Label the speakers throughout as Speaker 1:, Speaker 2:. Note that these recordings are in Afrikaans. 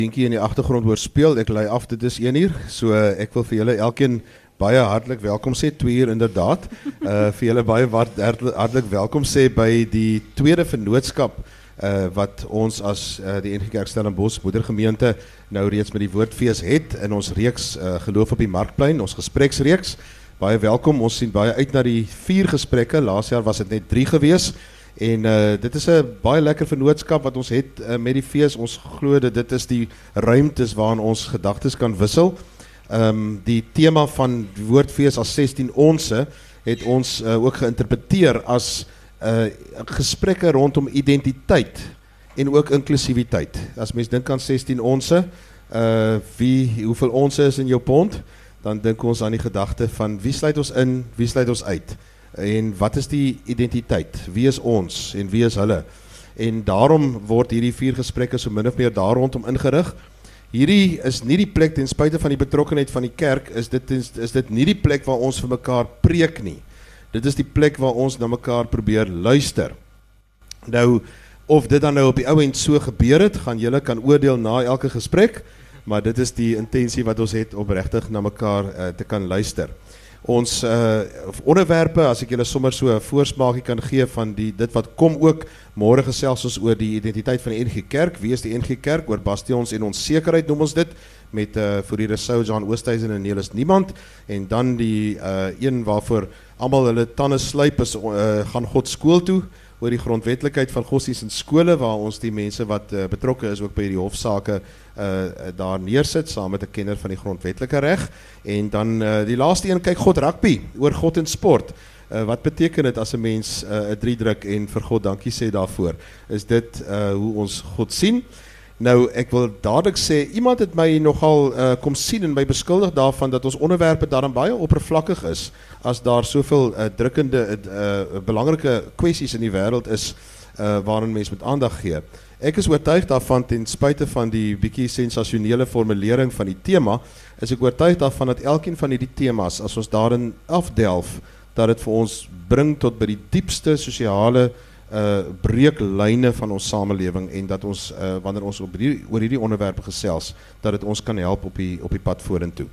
Speaker 1: Dinkie in die agtergrond hoor speel, ek lei af, dit is 1 uur, so ek wil vir julle elkeen baie hartlik welkom sê, 2 uur inderdaad, vir julle baie hartlik welkom sê by die tweede vennootskap wat ons as die NG Kerk Stellenbosch moedergemeente nou reeds met die woordfees het in ons reeks Geloof op die Markplein, ons gespreksreeks. Baie welkom, ons sien baie uit na die 4 gesprekke, laas jaar was dit net 3 gewees. En dit is 'n baie lekker vennootskap wat ons het met die fees. Ons glo dat dit is die ruimtes waarin ons gedagtes kan wissel. Die tema van die woordfees as 16 onse het ons ook geïnterpreteer as gesprekke rondom identiteit en ook inklusiwiteit. As mens dink aan 16 onse, hoeveel onse is in jou pond, dan dink ons aan die gedagte van wie sluit ons in, wie sluit ons uit. En wat is die identiteit? Wie is ons en wie is hulle? En daarom word hierdie 4 gesprekke so min of meer daar rondom ingerig. Hierdie is nie die plek, ten spyte van die betrokkenheid van die kerk, is dit nie die plek waar ons vir mekaar preek nie. Dit is die plek waar ons na mekaar probeer luister. Nou, of dit dan nou op die ou end so gebeur het, gaan julle kan oordeel na elke gesprek, maar dit is die intensie wat ons het om regtig na mekaar te kan luister. Ons onderwerpe, as ek julle sommer so 'n voorsmaakie kan gee van dit wat kom ook, môre gesels ons oor die identiteit van die NG Kerk. Wie is die NG Kerk? Oor bastions en onsekerheid noem ons dit, met Fourie Rousseau, John Oosthuizen en Nelis Niemand. En dan die een waarvoor almal hulle tande slyp is, gaan God skool toe, oor die grondwetlikheid van godsdienst in skole, waar ons die mense wat betrokke is ook by die hofsaake daar neersit, saam met 'n kenner van die grondwetlike reg. En dan die laaste een, kyk God rugby, oor God en sport. Wat beteken dit as 'n mens 'n 3 druk en vir God dankie sê daarvoor? Is dit hoe ons God sien? Nou, ek wil dadelik sê, iemand het my nogal kom sien en my beskuldig daarvan dat ons onderwerpe daarin baie oppervlakkig is, as daar soveel drukkende, belangrike kwessies in die wêreld is, waarin mens met aandag gee. Ek is oortuig daarvan, ten spyte van die bietjie sensasionele formulering van die tema, is ek oortuig daarvan dat elkeen van hierdie temas, as ons daarin afdelf, dat dit vir ons bring tot by die diepste sosiale breeklyne van ons samelewing, en dat ons, wanneer ons oor hierdie onderwerpe gesels, dat dit ons kan help op die pad vorentoe.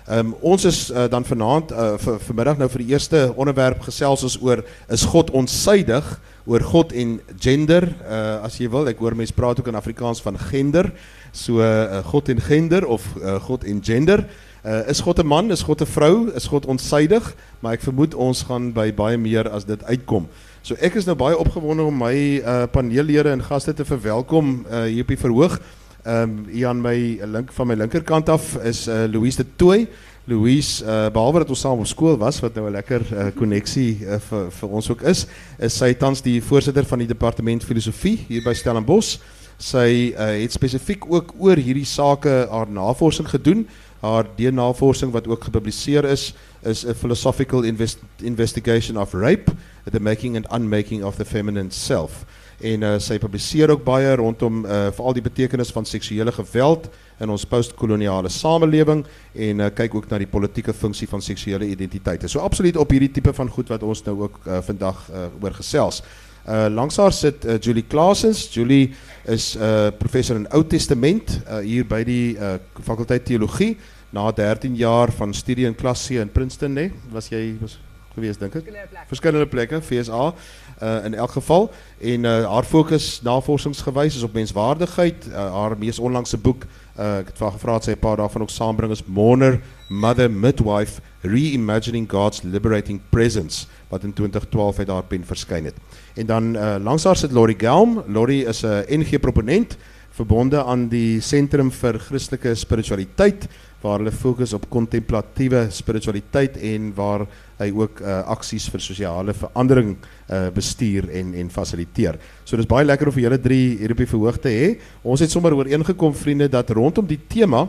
Speaker 1: Ons is dan vanaand, vanmiddag nou vir die eerste onderwerp gesels ons oor, is God onsydig, oor God en gender, as jy wil, ek hoor mens praat ook in Afrikaans van gender, so God en gender, of God en gender. Is God 'n man, is God 'n vrou, is God onsydig, maar ek vermoed ons gaan by baie meer as dit uitkom. So ek is nou baie opgewonde om my paneellede en gaste te verwelkom hier op die verhoog. Hier aan van my linkerkant af is Louise de Tooy. Louise, behalwe dat ons saam op skool was, wat nou 'n lekker koneksie vir ons ook is sy tans die voorsitter van die departement filosofie hier by Stellenbosch. Sy het spesifiek ook oor hierdie sake haar navorsing gedoen. Haar navorsing wat ook gepubliseer is A Philosophical Investigation of Rape, The Making and Unmaking of the Feminine Self. En sy publiseer ook baie rondom veral die betekenis van seksuele geweld in ons postkoloniale samelewing, en kyk ook na die politieke funksie van seksuele identiteite. So absoluut op hierdie tipe van goed wat ons nou ook vandag oor gesels. Langs haar sit Julie Claessens. Julie is professor in Ou Testament hier by die fakulteit teologie, na 13 jaar van studie in klas C in Princeton, nee? Was gewees, dink ek? Verskillende plekke, VSA, in elk geval. En haar fokus navorsingsgewys is op menswaardigheid. Haar mees onlangse boek, ek het gevra dat sy 'n paar daarvan ook saambring, is Mourner, Mother, Midwife, Reimagining God's Liberating Presence, wat in 2012 uit haar pen verskyn het. En dan langs haar sit Laurie Gelm. Laurie is 'n NG-proponent, verbonde aan die Sentrum vir Christelike Spiritualiteit, waar hulle fokus op kontemplatiewe spiritualiteit en waar hy ook aksies vir sosiale verandering bestuur en fasiliteer. So dis baie lekker om vir julle 3 hier op die verhoog te hê. Ons het sommer ooreengekom, vriende, dat rondom die tema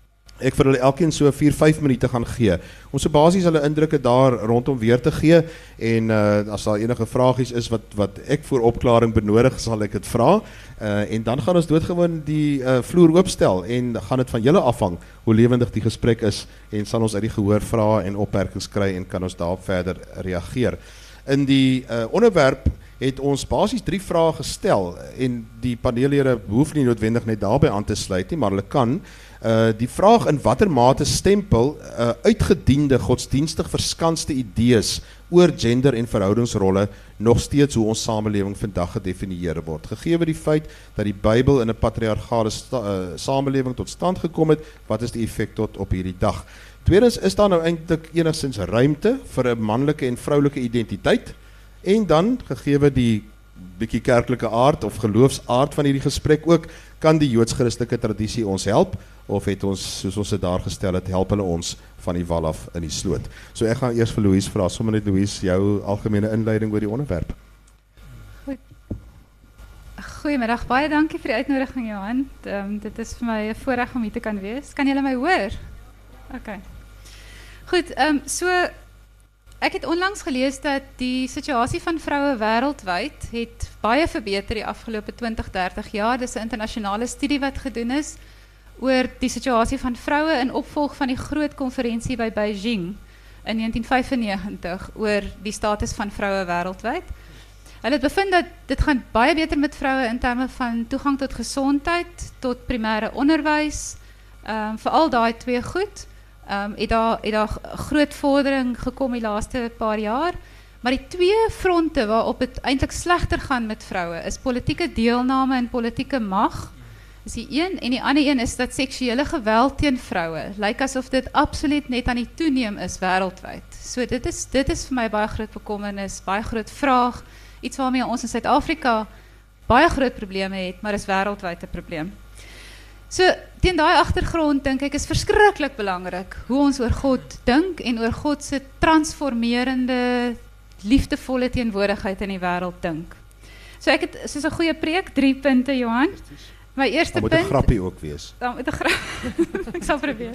Speaker 1: ek vir hulle elkeen so 4-5 minute gaan gee, om so basies hulle indrukke daar rondom weer te gee, en as daar enige vragies is wat ek voor opklaring benodig, sal ek dit vra, en dan gaan ons doodgewoon die vloer oopstel, en gaan dit van julle afhang, hoe lewendig die gesprek is, en sal ons uit die gehoor vrae en opmerkings kry, en kan ons daarop verder reageer. In die onderwerp het ons basies 3 vrae gestel en die paneellede hoef nie noodwendig net daarbey aan te sluit nie, maar hulle kan. Die vraag in watter mate stempel uitgediende godsdienstig verskanste idees oor gender en verhoudingsrolle nog steeds hoe ons samelewing vandag gedefinieer word. Gegee die feit dat die Bybel in 'n patriargale samelewing tot stand gekom het, wat is die effek tot op hierdie dag? Tweedens, is daar nou eintlik enigstens ruimte vir 'n manlike en vroulike identiteit? En dan, gegee die bietjie kerklike aard of geloofsaard van hierdie gesprek ook, kan die joods-christelike tradisie ons help, of het ons, soos ons dit daar gestel het, help hulle ons van die wal af in die sloot? So ek gaan eers vir Louise vra, sommer net Louise, jou algemene inleiding oor die onderwerp.
Speaker 2: Goeiemiddag, baie dankie vir die uitnodiging, Johan. Dit is vir my 'n voorreg om hier te kan wees. Kan julle my hoor? Okay. Goed, so ek het onlangs gelees dat die situasie van vroue wêreldwyd het baie verbeter die afgelope 20-30 jaar. Dis 'n internasionale studie wat gedoen is oor die situasie van vroue in opvolg van die groot konferensie by Beijing in 1995 oor die status van vroue wêreldwyd. Hulle het bevind dat dit gaan baie beter met vroue in terme van toegang tot gesondheid, tot primêre onderwys, veral daai twee goed. Het daar groot vordering gekom die laaste paar jaar, maar die twee fronte waarop het eintlik slegter gaan met vroue is politieke deelname en politieke mag. Is die een, en die ander een is dat seksuele geweld teen vroue lyk asof dit absoluut net aan die toeneem is wêreldwyd. So dit is vir my baie groot bekommernis, baie groot vraag, iets waarmee ons in Suid-Afrika baie groot probleme het, maar is wêreldwyd 'n probleem. So teen daai agtergrond dink ek is verskriklik belangrik hoe ons oor God dink en oor God se transformerende, liefdevolle teenwoordigheid in die wêreld dink. So ek het soos 'n goeie preek 3 punte, Johan. My eerste punt.
Speaker 1: Dan moet 'n grappie ook wees.
Speaker 2: Dan moet 'n ek sal probeer.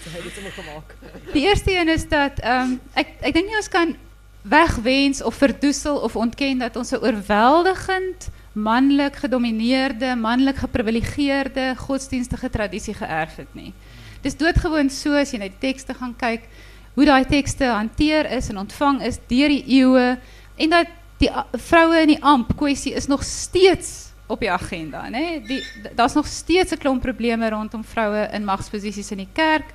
Speaker 2: Die eerste een is dat ek dink nie ons kan wegwens of verdoesel of ontken dat ons 'n oorweldigend manlik gedomineerde, manlik geprivilegeerde godsdienstige tradisie geërf het nie. Dis doodgewoon so as jy na die tekste gaan kyk, hoe daai tekste hanteer is en ontvang is deur die eeue en dat die vroue in die amp kwessie is nog steeds op die agenda, né? Daar's nog steeds 'n klomp probleme rondom vroue in magsposisies in die kerk.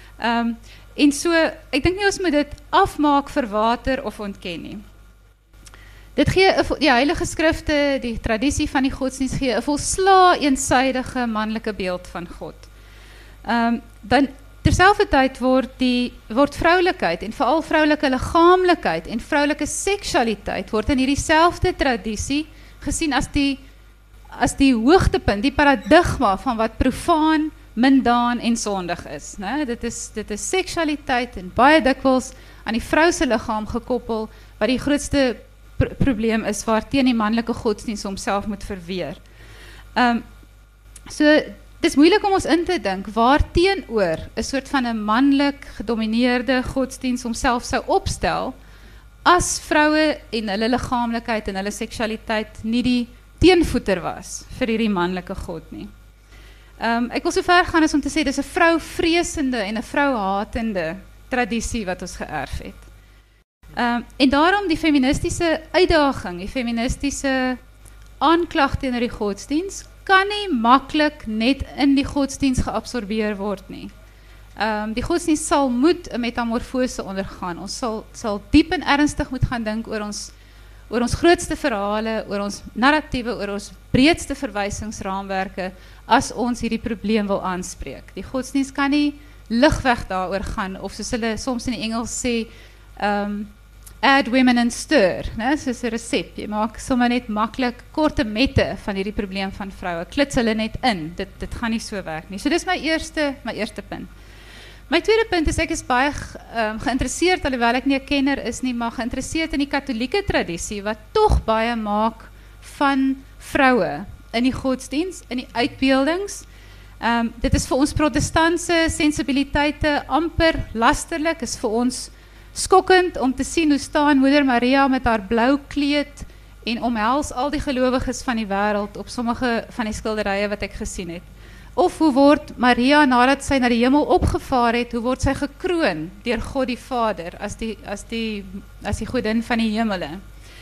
Speaker 2: En so ek dink nie ons moet dit afmaak, verwater of ontken nie. Dit gee die heilige skrifte, die tradisie van die godsdienst gee 'n volslaa eensydige manlike beeld van God. Dan terselfdertyd word vroulikheid en veral vroulike liggaamlikheid en vroulike seksualiteit word in hierdie selfde tradisie gesien as die hoogtepunt, die paradigma van wat profaan, mundaan en sondig is, né? Dit is seksualiteit en baie dikwels aan die vrou se liggaam gekoppel wat die grootste probleem is waarteen die manlike godsdienst homself moet verweer. So dis moeilik om ons in te dink waarteenoor 'n soort van 'n manlik gedomineerde godsdienst homself sou opstel as vroue en hulle liggaamlikheid en hulle seksualiteit nie die teenvoeter was vir hierdie manlike God nie. Ek wil so ver gaan as om te sê dis 'n vrouvreesende en 'n vrouhatende tradisie wat ons geërf het. En daarom die feministiese uitdaging, die feministiese aanklag teenoor die godsdienst kan nie maklik net in die godsdienst geabsorbeer word nie. Die godsdienst sal moet 'n metamorfose ondergaan. Ons sal diep en ernstig moet gaan dink oor ons grootste verhale, oor ons narratiewe, oor ons breedste verwysingsraamwerke as ons hierdie probleem wil aanspreek. Die godsdienst kan nie ligweg daaroor gaan of soos hulle soms in die Engels sê add women and stir, né? Soos 'n resep. Jy maak sommer net maklik korte mette van hierdie probleem van vroue. Klits hulle net in. Dit gaan nie so werk nie. So dis my eerste punt. My tweede punt is ek is baie geïnteresseerd, alhoewel ek nie 'n kenner is nie, maar geïnteresseerd in die katholieke tradisie wat tog baie maak van vroue in die godsdienst, in die uitbeeldings. Dit is vir ons protestantse sensibiliteite amper lasterlik, is vir ons skokkend om te sien hoe staan Moeder Maria met haar blou kleed en omhels al die gelowiges van die wêreld op sommige van die skilderye wat ek gesien het. Of hoe word Maria nadat sy na die hemel opgevaar het, hoe word sy gekroon deur God die Vader as die godin van die hemele.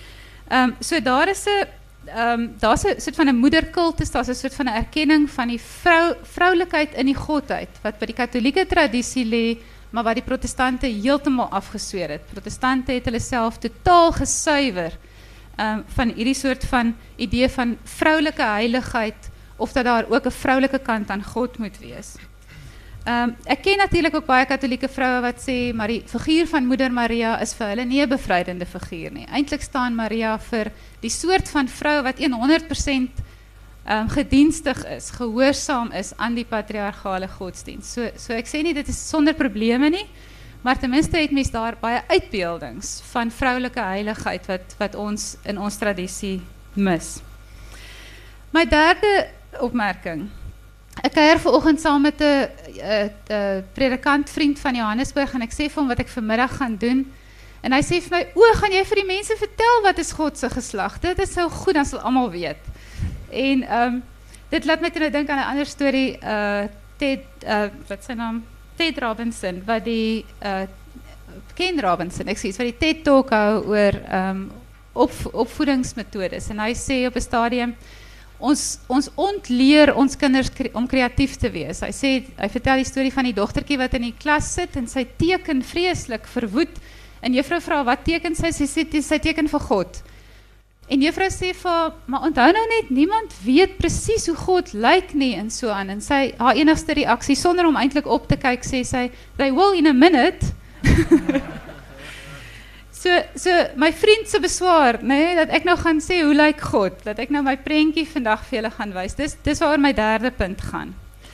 Speaker 2: So daar is 'n daar's 'n soort van 'n moederkultus, daar's 'n soort van 'n erkenning van die vroulikheid in die godheid wat by die Katolieke tradisie lê, maar wat die protestante heeltemal afgesweer het. Protestante het hulle self totaal gesuiwer van hierdie soort van idee van vroulike heiligheid of dat daar ook 'n vroulike kant aan God moet wees. Ek ken natuurlik ook baie Katolieke vroue wat sê maar die figuur van Moeder Maria is vir hulle nie 'n bevrydende figuur nie. Eintlik staan Maria vir die soort van vrou wat 100% gedienstig is, gehoorsaam is aan die patriargale godsdienst. So ek sê nie dit is sonder probleme nie, maar ten minste het mens daar baie uitbeeldings van vroulike heiligheid wat ons in ons tradisie mis. My derde opmerking. Ek kuier vanoggend saam met 'n predikant vriend van Johannesburg en ek sê vir hom wat ek vanmiddag gaan doen. En hy sê vir my, gaan jy vir die mense vertel wat is God se geslag? Dit is so goed, dan sal almal weet. En dit laat my toe nou dink aan 'n ander storie, wat sy naam? Ted Robinson, wat die Ken Robinson, wat die TED Talk hou oor opvoedingsmetodes. En hy sê op 'n stadium, ons ontleer ons kinders om kreatief te wees. Hy vertel die storie van die dogtertjie wat in die klas sit en sy teken vreeslik verwoed. En juffrou vra, wat teken sy? Sy sê, sy teken vir God. En juffrou sê vir, maar onthou nou net, niemand weet presies hoe God lyk nie en so aan. En haar enigste reaksie, sonder om eintlik op te kyk, sê sy, they will in a minute. So my vriend se beswaar, nee, dat ek nou gaan sê hoe lyk God, dat ek nou my prentjie vandag vir julle gaan wys. Dis waaroor my derde punt gaan.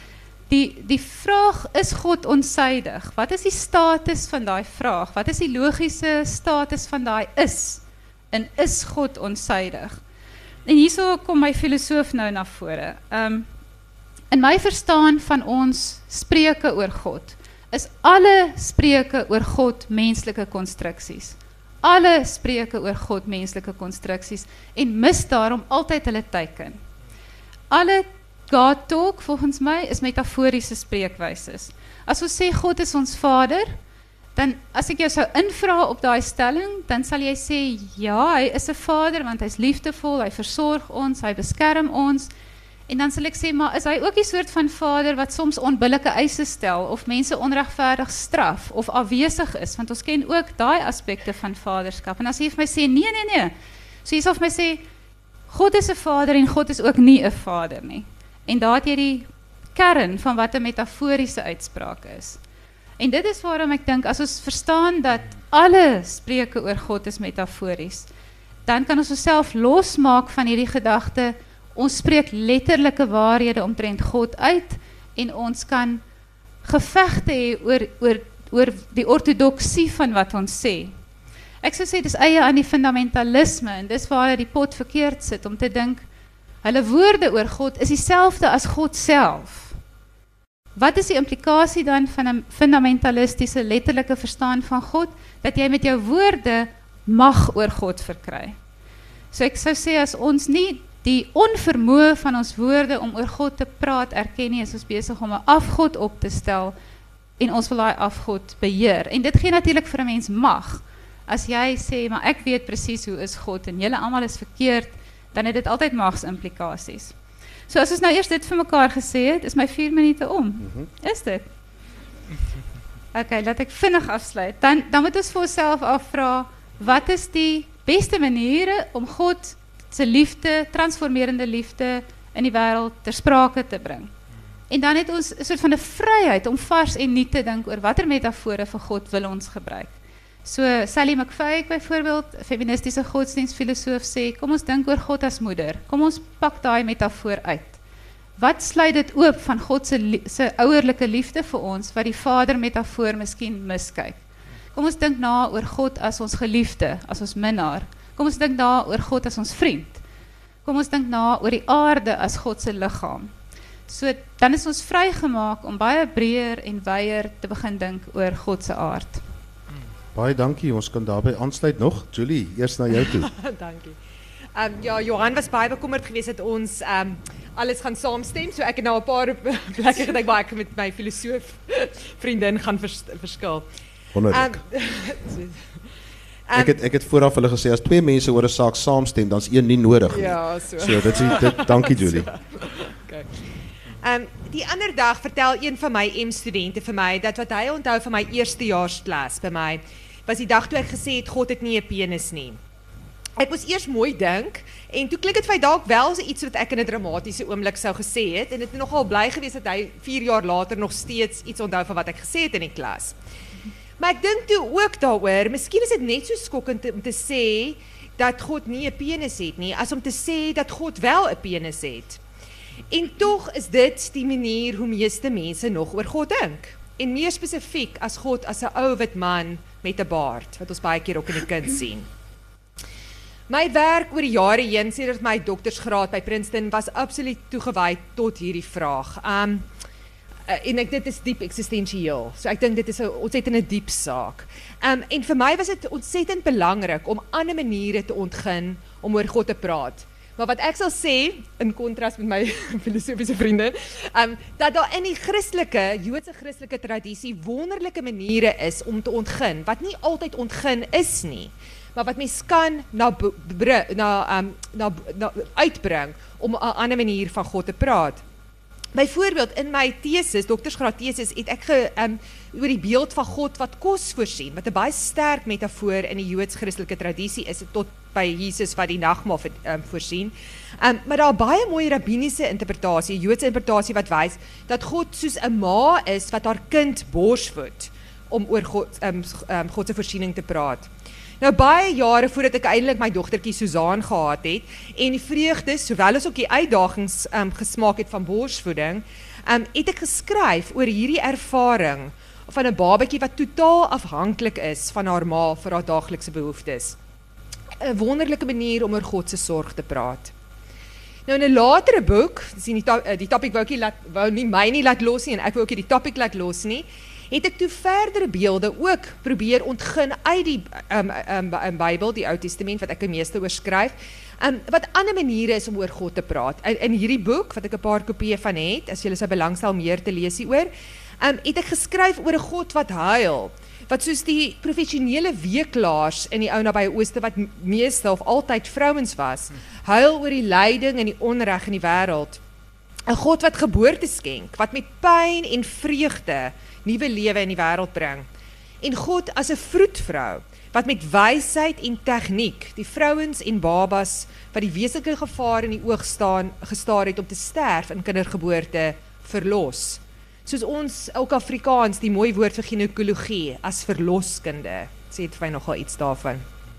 Speaker 2: Die vraag, is God onsydig? Wat is die status van daai vraag? Wat is die logiese status van daai is? En is God onsydig? En hierso kom my filosoof nou na vore. In my verstaan van ons spreuke oor God, is alle spreuke oor God menslike konstruksies. Alle spreuke oor God menslike konstruksies en mis daarom altyd hulle teiken. Alle God talk volgens my is metaforiese spreekwyses. As ons sê God is ons Vader, dan as ek jou sou invra op daai stelling, dan sal jy sê ja, hy is 'n Vader want hy's liefdevol, hy versorg ons, hy beskerm ons. En dan sal ek sê, maar is hy ook die soort van Vader wat soms onbillike eise stel of mense onregverdig straf of afwesig is, want ons ken ook daai aspekte van vaderskap. En as jy vir my sê nee. So jy sal vir my sê God is 'n Vader en God is ook nie 'n Vader nie. En daar het jy die kern van wat 'n metaforiese uitspraak is. En dit is waarom ek dink, as ons verstaan dat alle spreuke oor God is metafories, dan kan ons osself losmaak van hierdie gedagte, ons spreek letterlike waarhede omtrent God uit, en ons kan gevegte hê oor die ortodoksie van wat ons sê. Ek sou sê, dis eie aan die fundamentalisme, en dis waar hulle die pot verkeerd sit, om te dink, hulle woorde oor God is dieselfde as God self. Wat is die implikasie dan van 'n fundamentalistiese letterlike verstaan van God? Dat jy met jou woorde mag oor God verkry. So ek sou sê, as ons nie die onvermoë van ons woorde om oor God te praat erken nie, is ons besig om 'n afgod op te stel, en ons wil daai afgod beheer. En dit gee natuurlik vir 'n mens mag. As jy sê, maar ek weet presies hoe is God, en julle almal is verkeerd, dan het dit altyd magsimplikasies. So as ons nou eers dit vir mekaar gesê het, is my 4 minute om. Is dit? Okay, laat ek vinnig afsluit. Dan moet ons vir onsself afvra, wat is die beste maniere om God se liefde, transformerende liefde in die wêreld ter sprake te bring? En dan het ons 'n soort van 'n vryheid om vars en nuut te dink oor watter metafore vir God wil ons gebruik. So Sally McFay byvoorbeeld, feministiese godsdienstfilosoof, sê, kom ons dink oor God as moeder. Kom ons pak daai metafoor uit. Wat sluit dit oop van God se ouerlike liefde vir ons, wat die vader metafoor miskien miskyk? Kom ons dink na oor God as ons geliefde, as ons minnaar. Kom ons dink na oor God as ons vriend. Kom ons dink na oor die aarde as God se liggaam. So dan is ons vrygemaak om baie breër en wyeer te begin dink oor God se aard.
Speaker 1: Baie dankie, ons kan daarbij aansluit nog. Julie, eers naar jou toe.
Speaker 3: Dankie. Ja, Johan was baie bekommerd geweest dat ons alles gaan saamstem, so ek het nou 'n paar plekke gedink waar ek met my filosoof vriendin gaan verskil.
Speaker 1: Wonderlik. Ek het vooraf hulle gesê, as twee mense oor 'n saak saamstem, dan is een nie nodig nie.
Speaker 3: Ja, so.
Speaker 1: So dit dankie Julie.
Speaker 3: Okay. Die ander dag vertel een van my M-studente vir my, dat wat hy onthou van my eerstejaarsklas by my, was die dag toe ek gesê het, God het nie 'n penis nie. Ek moes eers mooi dink, en toe klink het vir my dalk wel so iets wat ek in 'n dramatiese oomblik sou gesê het, en dit het nogal bly gewees dat hy 4 jaar later nog steeds iets onthou van wat ek gesê het in die klas. Maar ek dink toe ook daaroor, miskien is dit net so skokkend om te sê dat God nie 'n penis het nie, as om te sê dat God wel 'n penis het. En tog is dit die manier hoe meeste mense nog oor God dink. En meer spesifiek as God as 'n ou wit man met 'n baard, wat ons baie keer ook in die kind sien. My werk oor die jare heen, sedert my doktorsgraad by Princeton, was absoluut toegewy tot hierdie vraag. En dit is diep existentieel. So ek dink dit is 'n ontsettende diep saak. En vir my was dit ontsettend belangrik om ander maniere te ontgin om oor God te praat. Maar wat ek sal sê, in kontras met my filosofiese vriende, dat daar in die Joodse Christelike tradisie wonderlike maniere is om te ontgin, wat nie altyd ontgin is nie, maar wat mens kan uitbring om 'n ander manier van God te praat. Byvoorbeeld in my thesis, doktorsgraad thesis, het ek oor die beeld van God wat kos voorsien, wat 'n baie sterk metafoor in die Joods-Christelike tradisie is, tot by Jesus wat die nagmaal voorsien. Maar daar 'n baie mooi rabbiniese interpretasie, Joodse interpretasie wat wys dat God soos 'n ma is wat haar kind borsvoed om oor God se voorsiening te praat. Nou baie jare voordat ek eintlik my dogtertjie Suzaan gehad het en die vreugdes sowel as ook die uitdagings gesmaak het van borsvoeding, het ek geskryf oor hierdie ervaring van 'n babatjie wat totaal afhanklik is van haar ma vir haar daaglikse behoeftes. 'n Wonderlike manier om oor God se sorg te praat. Nou in 'n latere boek, sien die topic wou nie my nie laat los nie en ek wou ook nie die topic laat los nie, het ek toe verdere beelde ook probeer ontgin uit die Bybel, die Ou Testament wat ek die meeste oor skryf, wat ander maniere is om oor God te praat. In hierdie boek, wat ek 'n paar kopieë van het, as julle sou belangstel meer te lees hieroor, het ek geskryf oor 'n God wat huil, wat soos die professionele weeklaars in die ou nabye Ooste, wat meeste of altyd vrouens was, huil oor die lyding en die onreg in die wêreld. 'n God wat geboorte skenk, wat met pyn en vreugde nuwe lewe in die wêreld bring. En God as 'n vroedvrou, wat met wysheid en tegniek die vrouens en babas wat die wesenlike gevaar in die oog gestaar het om te sterf in kindergeboorte verlos. Soos ons ook Afrikaans die mooi woord vir ginekologie as verloskunde, sê het vir my nogal iets daarvan.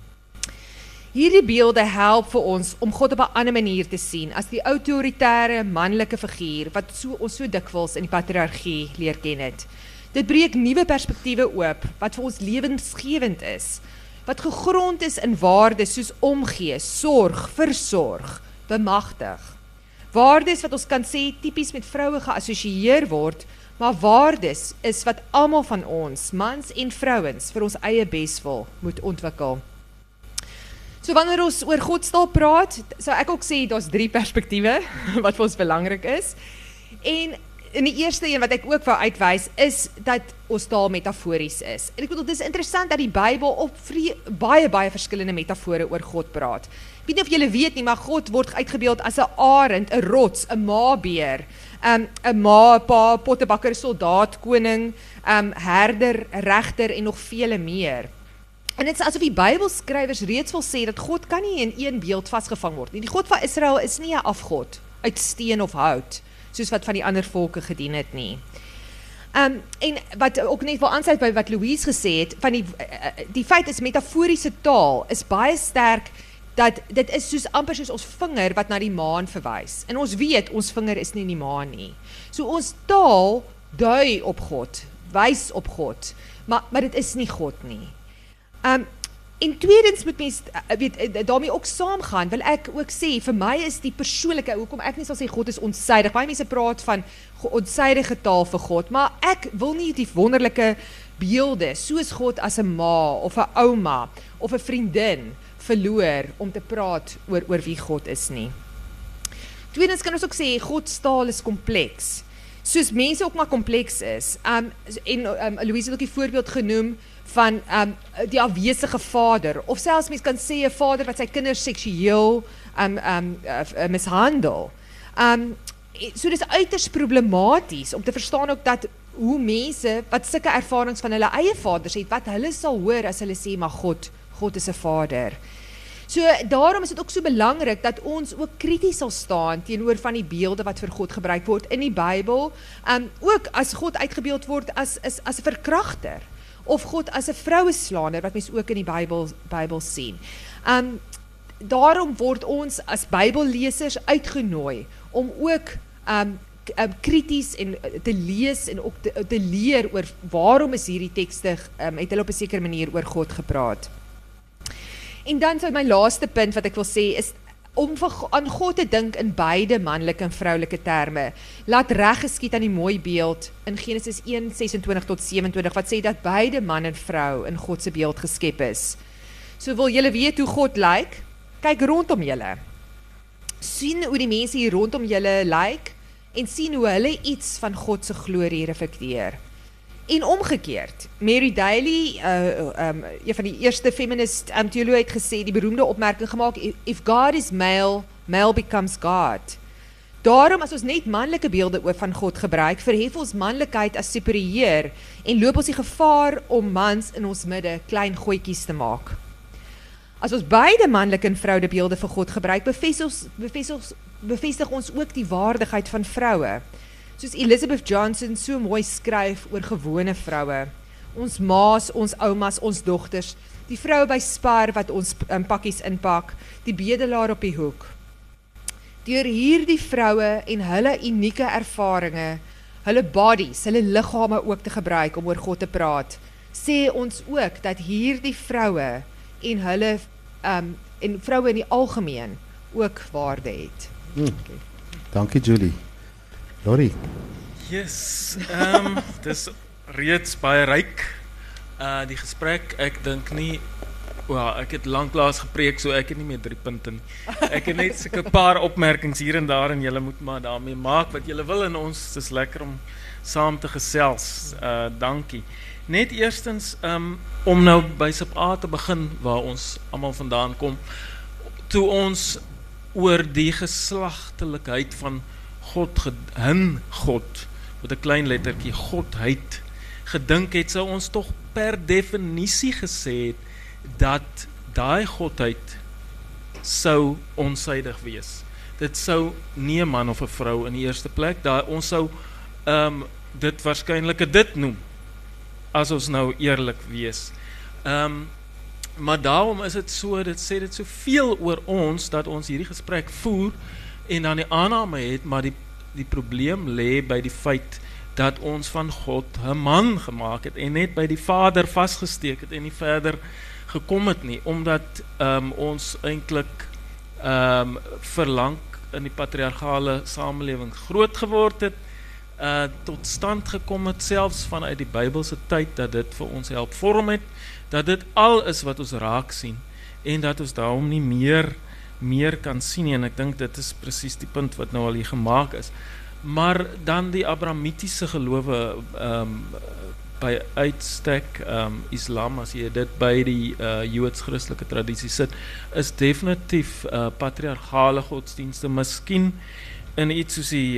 Speaker 3: Hierdie beelde help vir ons om God op 'n ander manier te sien as die autoritaire manlike figuur wat ons so dikwels in die patriargie leer ken het. Dit breek nuwe perspektiewe oop wat vir ons lewensgewend is, wat gegrond is in waardes soos omgee, sorg, versorg, bemagtig. Waardes wat ons kan sê tipies met vroue geassosieer word, maar waardes is wat almal van ons, mans en vrouens, vir ons eie beswil moet ontwikkel. So wanneer ons oor Godstaal praat, sou ek ook sê daar's 3 perspektiewe wat vir ons belangrik is. En in die eerste een wat ek ook wou uitwys is dat ons taal metafories is. En ek bedoel, dit is interessant dat die Bybel op baie verskillende metafore oor God praat. Ek weet nie of julle weet nie, maar God word uitgebeeld as 'n arend, 'n rots, 'n maabeer, 'n ma, pa, pottebakker, soldaat, koning, herder, regter en nog vele meer. En dit is asof die Bybelskrywers reeds wil sê dat God kan nie in een beeld vasgevang word nie. Die God van Israel is nie 'n afgod uit steen of hout, soos wat van die ander volke gedien het nie. En wat ook net wil aansluit by wat Louise gesê het, van die feit is metaforiese taal is baie sterk, dat dit is soos amper soos ons vinger wat na die maan verwys. En ons weet, ons vinger is nie die maan nie. So ons taal dui op God, wys op God, maar dit is nie God nie. En tweedens moet mens daarmee ook saamgaan, wil ek ook sê, vir my is die persoonlike, hoekom ek nie sal sê God is onsydig, baie mense praat van onsydige taal vir God, maar ek wil nie die wonderlike beelde, soos God as 'n ma, of 'n ouma, of 'n vriendin, verloor om te praat oor wie God is nie. Tweedens kan ons ook sê, Godstaal is kompleks, soos mense ook maar kompleks is. En Louise het ook die voorbeeld genoem van die afwesige vader, of selfs mens kan sê 'n vader wat sy kinders seksueel mishandel. So dis uiters problematies om te verstaan ook dat hoe mense wat sulke ervarings van hulle eie vaders het, wat hulle sal hoor as hulle sê maar God is 'n vader. So daarom is dit ook so belangrik dat ons ook krities sal staan teenoor van die beelde wat vir God gebruik word in die Bybel, ook as God uitgebeeld word as 'n verkragter of God as 'n vroueslaander wat mens ook in die Bybel sien. Daarom word ons as Bybellesers uitgenooi om ook krities en te lees en ook te leer oor waarom is hierdie tekste het hulle op 'n sekere manier oor God gepraat. En dan my laaste punt wat ek wil sê is om aan God te dink in beide manlike en vroulike terme. Laat reg geskied aan die mooi beeld in Genesis 1:26 tot 27 wat sê dat beide man en vrou in God se beeld geskep is. So wil julle weet hoe God lyk? Kyk rondom julle. Sien hoe die mense hier rondom julle lyk en sien hoe hulle iets van God se glorie reflekteer. En omgekeerd, Mary Daly, een van die eerste feminist teoloë het gesê, die beroemde opmerking gemaak, if God is male, male becomes God. Daarom as ons net manlike beelde van God gebruik, verhef ons manlikheid as superieur en loop ons die gevaar om mans in ons midde klein gooitjies te maak. As ons beide manlike en vrouwde beelde vir God gebruik, bevestig ons ook die waardigheid van vroue. Soos Elizabeth Johnson so mooi skryf oor gewone vroue, ons maas, ons oumas, ons dogters, die vrou by Spar wat ons pakkies inpak, die bedelaar op die hoek. Deur hierdie vroue en hulle unieke ervarings, hulle bodies, hulle liggame ook te gebruik om oor God te praat, sê ons ook dat hierdie vroue en hulle en vroue in die algemeen ook waarde het.
Speaker 1: Okay. Dankie Julie. Lori.
Speaker 4: Yes, dis reeds baie ryk. Die gesprek, ek dink nie, ek het lanklaas gepreek, so ek het nie meer 3 punte nie. Ek het net seker 'n paar opmerkings hier en daar en julle moet maar daarmee maak wat julle wil en ons is lekker om saam te gesels. Dankie. Net eerstens om nou by sub A te begin waar ons almal vandaan kom, toe ons oor die geslagtelikheid van God, God, met 'n klein lettertjie, Godheid, gedink het, sou ons tog per definisie gesê het, dat daai Godheid sou onsydig wees. Dit sou nie 'n man of 'n vrou in die eerste plek, ons sou dit waarskynlik dit noem, as ons nou eerlik wees. Maar daarom is dit so, dit sê dit soveel oor ons, dat ons hierdie gesprek voer, en dan die aanname het, maar die probleem lê by die feit dat ons van God 'n man gemaak het en net by die Vader vasgesteek het en nie verder gekom het nie, omdat ons eintlik verlang in die patriargale samelewing groot geword het, tot stand gekom het, selfs vanuit die Bybelse tyd, dat dit vir ons help vorm het, dat dit al is wat ons raak sien, en dat ons daarom nie meer kan sien, en ek dink dit is presies die punt wat nou al hier gemaak is. Maar dan die Abrahamitiese gelowe, by uitstek Islam, as jy dit by die Joods-Christelike tradisie sit, is definitief patriargale godsdienste, miskien in iets soos die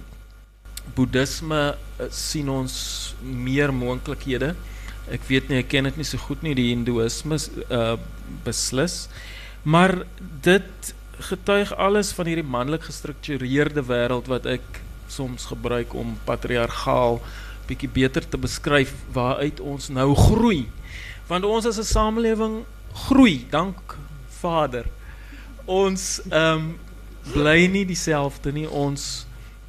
Speaker 4: Boeddhisme sien ons meer moontlikhede. Ek weet nie, ek ken dit nie so goed nie, die Hindoeïsme beslis, maar dit getuig alles van hierdie manlik gestruktureerde wêreld wat ek soms gebruik om patriargaal bietjie beter te beskryf, waaruit ons nou groei. Want ons as 'n samelewing groei, dank Vader. Ons bly nie dieselfde nie, ons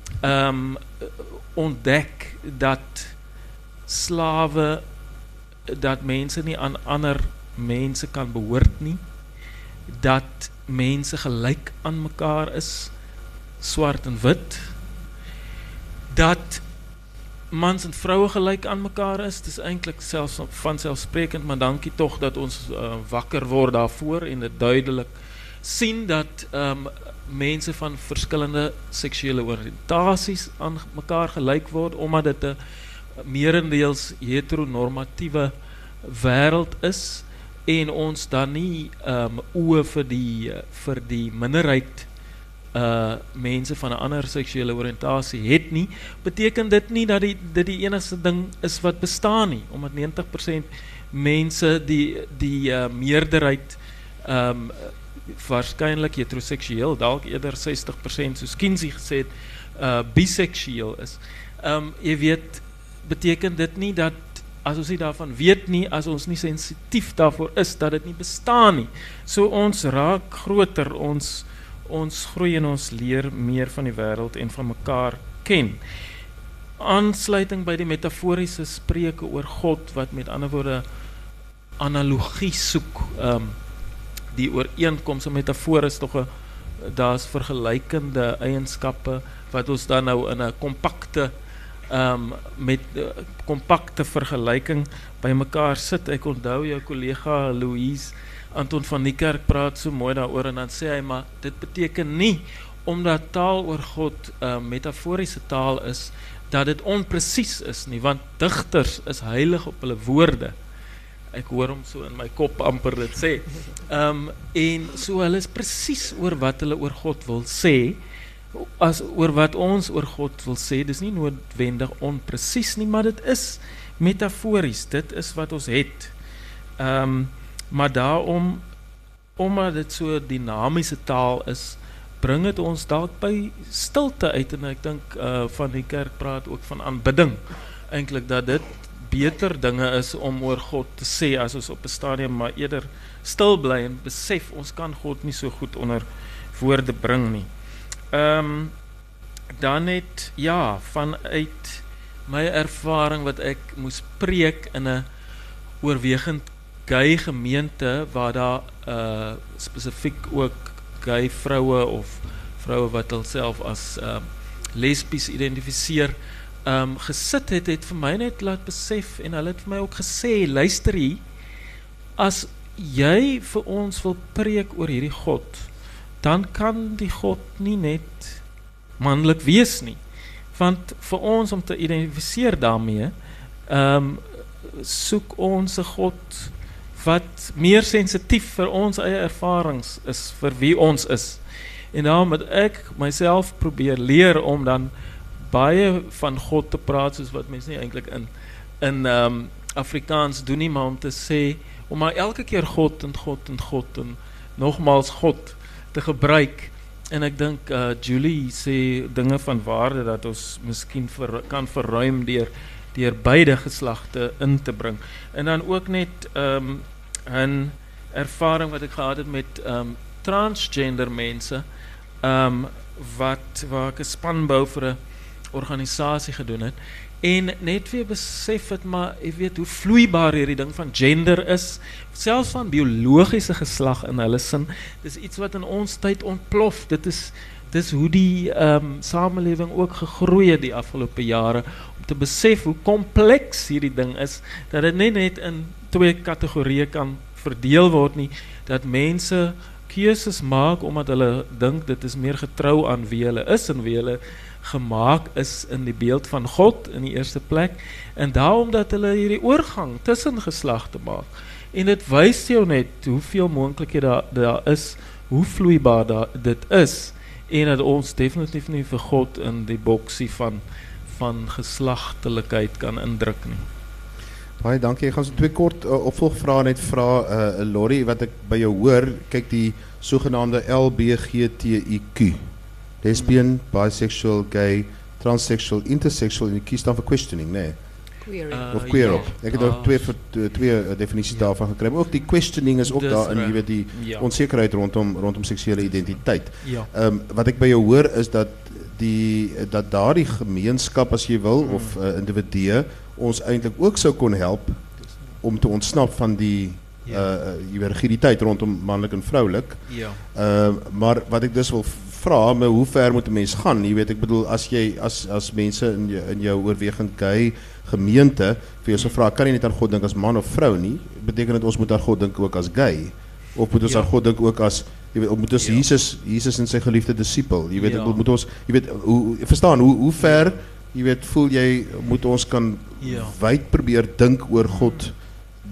Speaker 4: ontdek dat slawe, dat mense nie aan ander mense kan behoort nie, dat mense gelyk aan mekaar is, swart en wit, dat mans en vroue gelyk aan mekaar is, dis eintlik selfs vanselfsprekend, maar dankie tog dat ons wakker word daarvoor en dit duidelik sien dat mense van verskillende seksuele oriëntasies aan mekaar gelyk word, omdat dit 'n meerendeels heteronormatiewe wêreld is en ons dan nie oë vir die minderheid mense van 'n ander seksuele oriëntasie het nie, beteken dit nie dat dit die enigste ding is wat bestaan nie, omdat 90% mense die meerderheid waarskynlik heteroseksueel, dalk eerder 60% soos Kinsey gesê het, biseksueel is. Jy weet, beteken dit nie dat as ons nie daarvan weet nie, as ons nie sensitief daarvoor is, dat dit nie bestaan nie. So ons raak groter, ons groei en ons leer meer van die wêreld en van mekaar ken. Aansluiting by die metaforiese spreuke oor God, wat met ander woorde analogie soek, die ooreenkoms, 'n metafoor is tog daar's vergelykende eienskappe wat ons dan nou in 'n kompakte met kompakte vergelyking by mekaar sit. Ek onthou jou kollega Louise Anton van die Kerk praat so mooi daaroor en dan sê hy, maar dit beteken nie omdat taal oor God metaforiese taal is, dat dit onpresies is nie, want digters is heilig op hulle woorde. Ek hoor hom so in my kop amper dit sê. En so hulle is presies oor wat hulle oor God wil sê, as oor wat ons oor God wil sê. Dis nie noodwendig onpresies nie, maar dit is metafories, dit is wat ons het. Maar daarom, omdat dit so dinamiese taal is, bring dit ons dalk by stilte uit, en ek dink van die kerk praat ook van aanbidding, eintlik dat dit beter dinge is om oor God te sê, as ons op 'n stadium maar eerder stil bly en besef, ons kan God nie so goed onder woorde bring nie. Dan net, ja, vanuit my ervaring wat ek moes preek in 'n oorwegend gay gemeente, waar daar spesifiek ook gay vroue of vroue wat hulself as lesbies identifiseer, gesit het vir my net laat besef, en hulle het vir my ook gesê, luister hier, as jy vir ons wil preek oor hierdie God, dan kan die God nie net manlik wees nie, want vir ons om te identifiseer daarmee, soek ons 'n God wat meer sensitief vir ons eie ervarings is, vir wie ons is. En daarom het ek myself probeer leer om dan baie van God te praat, soos wat mense nie eintlik in Afrikaans doen nie, maar om te sê, om maar elke keer God en God en God en nogmaals God te gebruik. En ek dink Julie sê dinge van waarde dat ons miskien kan verruim deur beide geslagte in te bring. En dan ook net 'n ervaring wat ek gehad het met transgender mense, waar ek 'n spanbou vir 'n organisasie gedoen het, en net weer besef het, maar jy weet hoe vloeibaar hierdie ding van gender is, selfs van biologiese geslag in hulle sin. Dis iets wat in ons tyd ontplof. Dis hoe die samelewing ook gegroei het die afgelope jare, om te besef hoe kompleks hierdie ding is, dat dit nie net in 2 kategorieë kan verdeel word nie, dat mense keuses maak omdat hulle dink dit is meer getrou aan wie hulle is en wie hulle gemaak is in die beeld van God in die eerste plek, en daarom dat hulle hierdie oorgang tussen geslagte maak. En dit wys jou net hoeveel moontlikhede daar is, hoe vloeibaar dit is, en dat ons definitief nie vir God in die boksie van geslagtelikheid kan indruk nie.
Speaker 1: Baie dankie. Ek gaan so 2 kort opvolgvrae net vra, Lori, wat ek by jou hoor, kyk die sogenaamde LBGTIQ. Lesbian, bisexual, gay, transsexual, intersexual, en die kies dan vir questioning, nee? Queer. Of queer op. Ek het ook twee definities daarvan gekry. Maar ook die questioning is ook daar in, jy weet, die onzekerheid rondom seksuele identiteit.
Speaker 4: Ja.
Speaker 1: Wat ek by jou hoor is dat daardie gemeenskap, as jy wil, of individue, ons eintlik ook sou kon help om te ontsnap van die rigiditeit rondom manlik en vroulik.
Speaker 4: Ja.
Speaker 1: Maar wat ek dus wil vra, maar hoe ver moet 'n mens gaan? Jy weet, ek bedoel, as mense in jou oorwegend gay gemeente vir jou sou vra, kan jy net aan God dink as man of vrou nie? Beteken dit ons moet aan God dink ook as gay? Of moet ons aan God dink ook as, jy weet, moet ons Jesus en sy geliefde disipel, jy weet, moet ons, jy weet, verstaan, hoe ver, jy weet, voel jy, moet ons kan wyd probeer dink oor God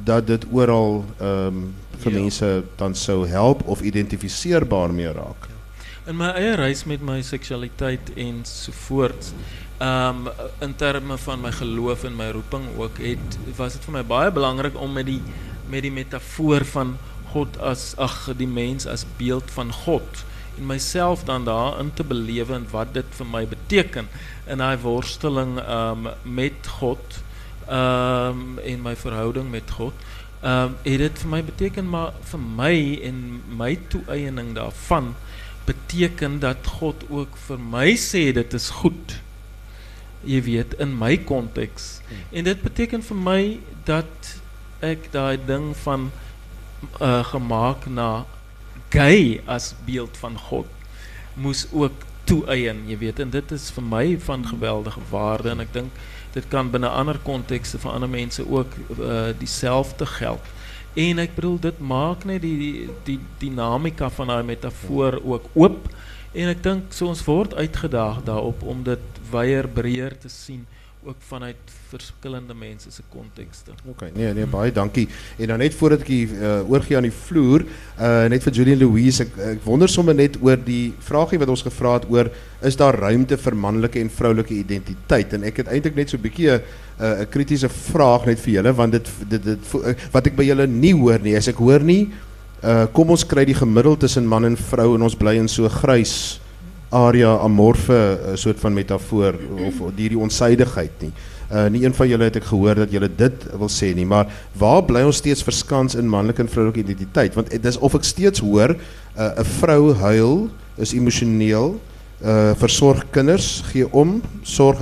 Speaker 1: dat dit oral vir mense dan sou help of identifiseerbaar mee raak?
Speaker 4: In my eie reis met my seksualiteit ensovoorts, in terme van my geloof en my roeping ook, was dit vir my baie belangrik om met die metafoor van God die mens as beeld van God, en myself dan daarin te belewe en wat dit vir my beteken in daai worsteling met God en my verhouding met God, het dit vir my beteken, maar vir my en my toeëiening daarvan beteken dat God ook vir my sê dit is goed, jy weet, in my konteks, en dit beteken vir my dat ek daai ding van gemaak na gay as beeld van God moes ook toeëien, jy weet, en dit is vir my van geweldige waarde, en ek dink dit kan binne ander kontekste vir ander mense ook dieselfde geld. En ek bedoel, dit maak net die dinamika van daai metafoor ook oop, en ek dink so ons word uitgedaag daarop om dit wyer breër te sien, ook vanuit verskillende mense se kontekste.
Speaker 1: Okay, nee, baie dankie. En dan net voordat ek oorgie aan die vloer, net vir Julie en Louise, ek wonder sommer net oor die vraagie wat ons gevra het oor, is daar ruimte vir manlike en vroulike identiteit? En ek het eintlik net so 'n bietjie 'n kritiese vraag net vir julle, want dit wat ek by julle nie hoor nie, as ek hoor nie, kom ons kry die gemiddel tussen man en vrou en ons bly in so grys area, amorfe soort van metafoor, of die onsydigheid nie. Nie een van julle het ek gehoor dat julle dit wil sê nie, maar waar bly ons steeds verskans in manlike en vroulike identiteit? Want dis of ek steeds hoor, 'n vrou huil, is emosioneel, versorg kinders, gee om, sorg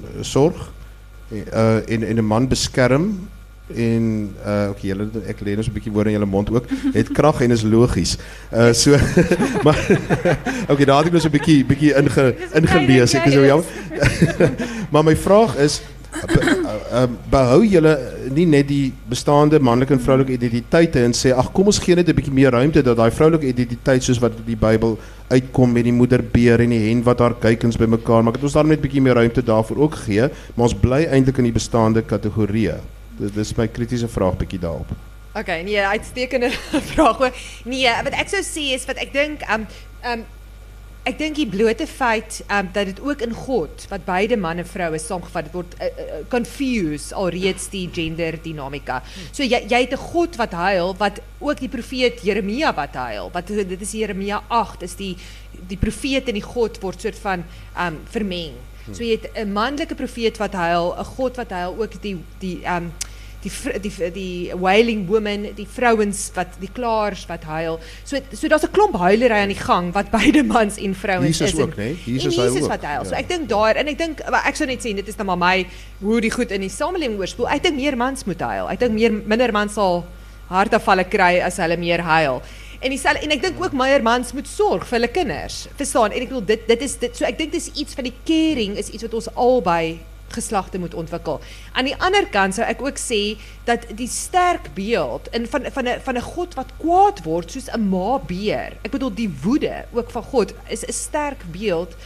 Speaker 1: en 'n man beskerm, en okay, ek leer ons 'n bietjie woorde in julle mond ook, het krag en is logies. So maar okay, daar het ek nou so 'n bietjie ingelees, ek is so jammer. Maar my vraag is, behou julle nie net die bestaande manlike en vroulike identiteite en sê, ag kom ons gee net 'n bietjie meer ruimte dat daai vroulike identiteit soos wat die Bybel uitkom met die moederbeer en die hen wat haar kuikens bymekaar maak, het ons daar net 'n bietjie meer ruimte daarvoor ook gee, maar ons bly eintlik in die bestaande kategorieë. Dit is my kritiese vraag bietjie daarop.
Speaker 3: Okay, nee, uitstekende vraag hoor. Nee, wat ek sou sê is wat ek dink ek dink die blote feit dat dit ook in God wat beide man en vrou is saamgevat word confuse alreeds die gender dinamika. So jy het 'n God wat huil, wat ook die profeet Jeremia wat huil. Wat dit is Jeremia 8 is die profeet en die God word soort van vermeng. So jy het 'n manlike profeet wat huil, 'n God wat huil, ook die wailing woman, die vrouens wat die klaars wat huil. So daar's 'n klomp huilery aan die gang wat beide mans en vrouens
Speaker 1: Jesus
Speaker 3: is.
Speaker 1: Ook, nee?
Speaker 3: Jesus wat huil. Ja. So ek dink daar, en ek dink ek sou net sê dit is nou maar my hoe die goed in die samelewing oorspoel. Ek dink meer mans moet huil. Ek dink minder mans sal hartaanvalle kry as hulle meer huil. En ek dink ook meer mans moet sorg vir hulle kinders. Verstaan? En ek bedoel dit is so ek dink dis iets van die caring is iets wat ons albei geslagte moet ontwikkel. Aan die ander kant sou ek ook sê dat die sterk beeld van 'n God wat kwaad word soos 'n ma-beer. Ek bedoel die woede ook van God is 'n sterk beeld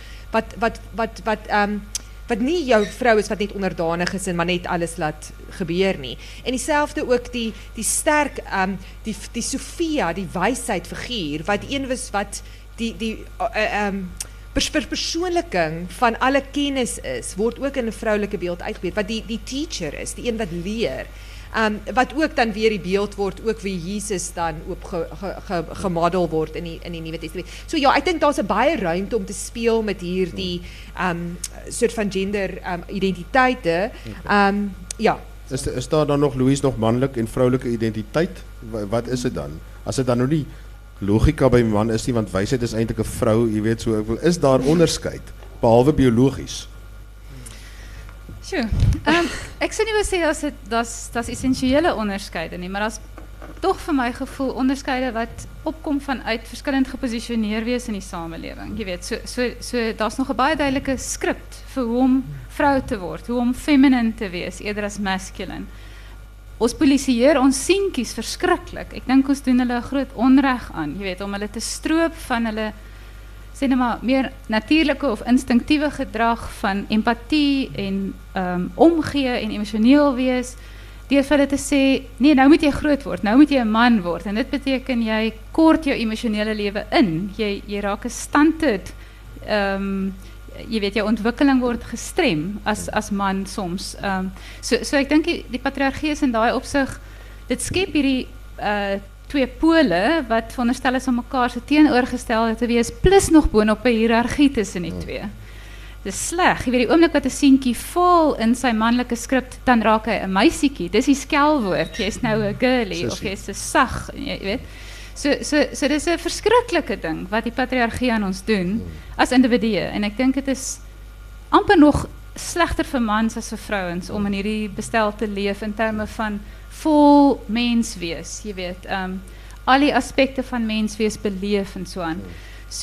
Speaker 3: wat nie jou vrou is wat net onderdanig is en maar net alles laat gebeur nie. En dieselfde ook die sterk die Sofia, die wysheid figuur wat een was wat die verpersoonliking van alle kennis is, word ook in 'n vroulike beeld uitgebeeld, wat die teacher is, die een wat leer. Wat ook dan weer die beeld word, ook wie Jesus dan ook gemodel word in die Nuwe Testament. So ja, ek dink daar's 'n baie ruimte om te speel met hierdie soort van gender identiteite. Ja.
Speaker 1: Is daar dan nog, Louise, nog manlik en vroulike identiteit? Wat is dit dan? As dit dan nou nie logika by man is nie, want wysheid is eintlik 'n vrou, jy weet, so is daar onderskeid behalwe biologies?
Speaker 2: Sjoe. Ek sou nie wil sê dat is essensiële onderskeide nie, maar daar's tog vir my gevoel onderskeide wat opkom vanuit verskillend geposisioneer wees in die samelewing. Jy weet, so daar's nog 'n baie duidelike skrip vir hoe om vrou te word, hoe om feminine te wees eerder as masculine. Ons polisieer ons seentjies verskriklik. Ek dink ons doen hulle 'n groot onreg aan, jy weet, om hulle te stroop van hulle sê net maar meer natuurlike of instinktiewe gedrag van empatie en omgee en emosioneel wees deur vir hulle te sê, nee, nou moet jy groot word, nou moet jy 'n man word, en dit beteken jy kort jou emosionele lewe in, jy raak 'n stunted, jy weet, jou ontwikkeling word gestrem as man soms. So ek dink die patriargie is in daai opsig, dit skep hierdie twee pole wat veronderstel is om mekaar se teenoorgestelde te wees, plus nog boonop 'n hiërargie tussen die twee. Dis sleg. Jy weet, die oomblik wat 'n seentjie val in sy manlike skrip, dan raak hy 'n meisietjie. Dis die skelwoord. Jy's nou 'n girlie of jy's te sag, jy weet. So dis 'n verskriklike ding wat die patriargie aan ons doen as individue, en ek dink dit is amper nog slegter vir mans as vir vrouens om in hierdie bestel te leef in terme van vol mens wees, jy weet, al die aspekte van mens wees beleef en so aan. So,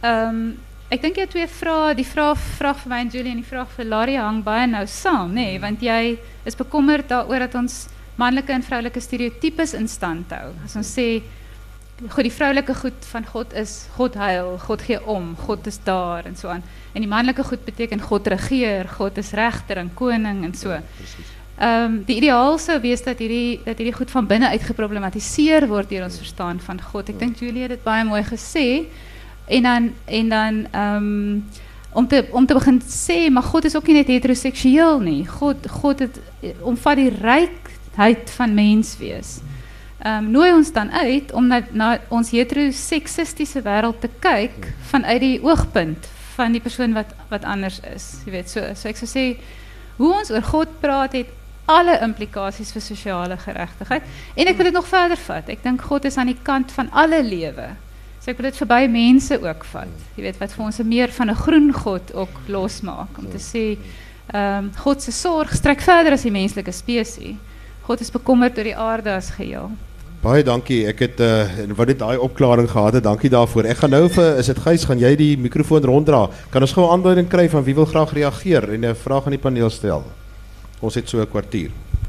Speaker 2: ek dink jy twee vrae, die vraag vir my en Julie en die vraag vir Larry hang baie nou saam, nee, want jy is bekommerd daaroor dat ons manlike en vroulike stereotypes in stand hou. As ons sê, goed, die vroulike goed van God is, God huil, God gee om, God is daar en so aan. En die manlike goed beteken God regeer, God is regter en koning en so. Die ideaal sou wees dat hierdie goed van binne uit geproblematiseer word deur ons verstaan van God. Ek dink Julie het dit baie mooi gesê. En dan om te begin sê, maar God is ook nie net heteroseksueel nie. God het omvat die rykheid van mens wees. Nooi ons dan uit om na ons heteroseksistiese wêreld te kyk vanuit die oogpunt van die persoon wat anders is. Jy weet, so ek sou sê, hoe ons oor God praat het alle implikasies vir sosiale geregtigheid, en ek wil dit nog verder vat. Ek dink God is aan die kant van alle lewe. So ek wil dit verby mense ook vat. Jy weet, wat vir ons meer van 'n groen God ook losmaak, om te sê, God se sorg strek verder as die menslike spesies. God is bekommerd oor die aarde as geheel.
Speaker 1: Baie dankie. Ek het wat dit daai opklaring gehad het. Dankie daarvoor. Ek gaan nou is dit Gys, gaan jy die mikrofoon ronddra? Kan ons gou 'n aanduiding kry van wie wil graag reageer en 'n vraag aan die paneel stel? Ons het so 'n kwartier.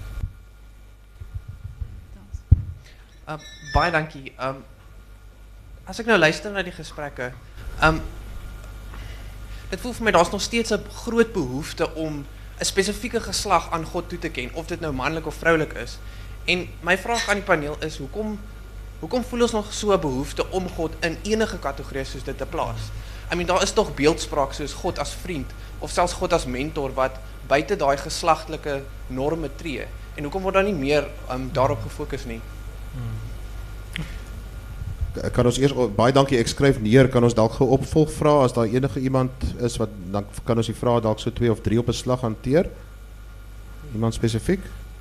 Speaker 5: Baie dankie. As ek nou luister na die gesprekke, dit voel vir my daar's nog steeds 'n groot behoefte om 'n spesifieke geslag aan God toe te ken, of dit nou manlik of vroulik is. En my vraag aan die paneel is, hoekom voel ons nog so 'n behoefte om God in enige kategorie soos dit te plaas? I mean, daar is tog beeldspraak soos God as vriend, of selfs God as mentor, wat buite daai geslagtelike norme tree. En hoekom word daar nie meer daarop gefokus nie?
Speaker 1: Kan ons eers, baie dankie, ek skryf neer, kan ons dalk gou opvolg vra, as daar enige iemand is, wat dan kan ons die vrae dalk so 2 of 3 op 'n slag hanteer? Iemand spesifiek?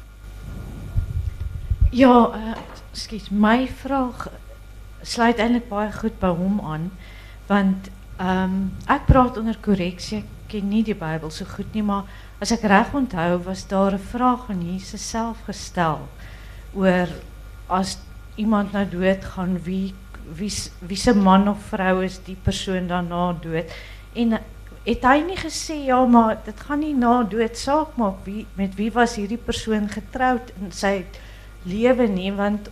Speaker 6: Ja, ekskuus, my vraag sluit eintlik baie goed by hom aan, want ek praat onder korreksie, ek ken nie die Bybel so goed nie, maar as ek reg onthou, was daar 'n vraag aan Jesus self gestel oor as iemand nou dood gaan, wie se man of vrou is die persoon daarna dood, en het hy nie gesê, ja, maar dit gaan nie na dood saak maak, met wie was hierdie persoon getroud in sy lewe nie, want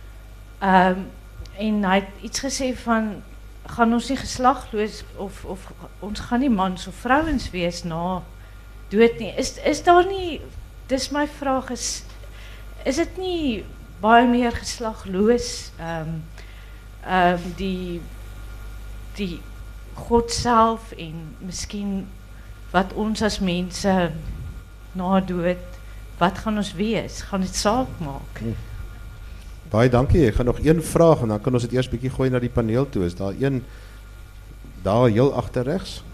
Speaker 6: en hy het iets gesê van, gaan ons nie geslagloos, of ons gaan nie mans of vrouens wees na dood nie, is daar nie, dis my vraag is dit nie baie meer geslagloos, die God self, en miskien wat ons as mense na dood, wat gaan ons wees? Gaan dit saak maak?
Speaker 1: Baie dankie. Ek gaan nog een vraag en dan kan ons dit eers bietjie gooi na die paneel toe. Is daar een daar heel agter regs?